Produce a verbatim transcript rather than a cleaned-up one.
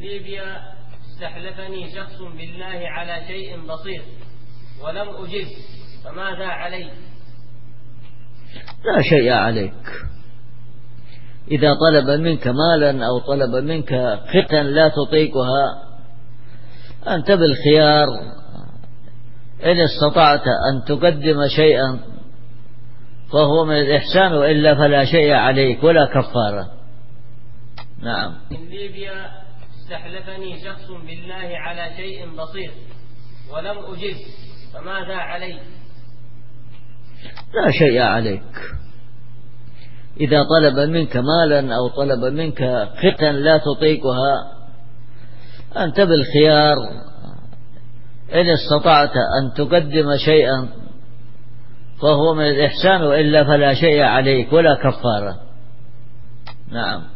ليبيا استحلفني شخص بالله على شيء بسيط ولم أجب، فماذا علي؟ لا شيء عليك. إذا طلب منك مالا أو طلب منك قطعا لا تطيقها أنت بالخيار، إن استطعت أن تقدم شيئا فهو من الإحسان، وإلا فلا شيء عليك ولا كفارة. نعم. من ليبيا استحلفني شخص بالله على شيء بسيط ولم أجب، فماذا علي؟ لا شيء عليك. إذا طلب منك مالا أو طلب منك قطعا لا تطيقها أنت بالخيار، إن استطعت أن تقدم شيئا فهو من الإحسان، وإلا فلا شيء عليك ولا كفارة. نعم.